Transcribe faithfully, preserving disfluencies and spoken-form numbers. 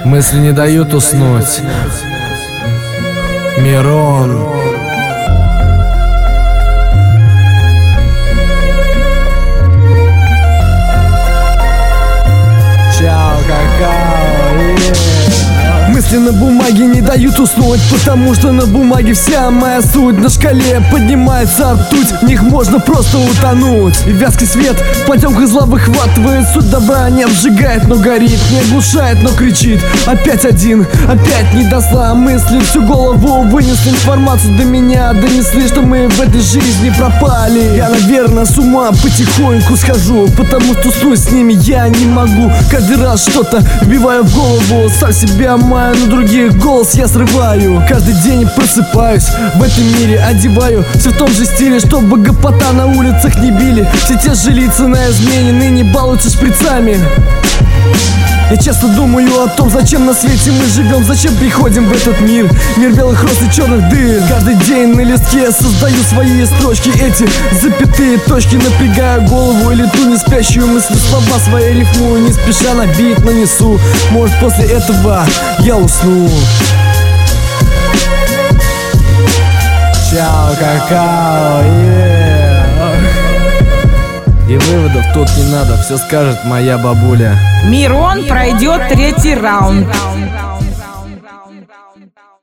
Мысли не дают уснуть. Мирон. Чао, какао, yeah. Мысли на бумаге не дают уснуть, потому что на бумаге вся моя суть. На шкале поднимается ртуть, в них можно просто утонуть. И вязкий свет в потемках зла выхватывает. Суть добра не обжигает, но горит, не оглушает, но кричит. Опять один, опять не досла мысли, всю голову вынесли. Информацию до меня донесли, что мы в этой жизни пропали. Я, наверное, с ума потихоньку схожу, потому что уснуть с ними я не могу. Каждый раз что-то вбиваю в голову, сам себя маю, на других голос я срываю. Каждый день просыпаюсь, в этом мире одеваю все в том же стиле, чтобы гопота на улицах не били. Все те же лица на измене ныне балуются шприцами. Я часто думаю о том, зачем на свете мы живем, зачем приходим в этот мир. Мир белых роз и черных дыр. Каждый день на листке создаю свои строчки, эти запятые точки. Напрягаю голову или ту не спящую мысль, слова свои рифмую, не спеша на бит нанесу. Может, после этого я усну. Чао, какао, yeah. И выводов тут не надо, все скажет моя бабуля. Мирон пройдет третий раунд.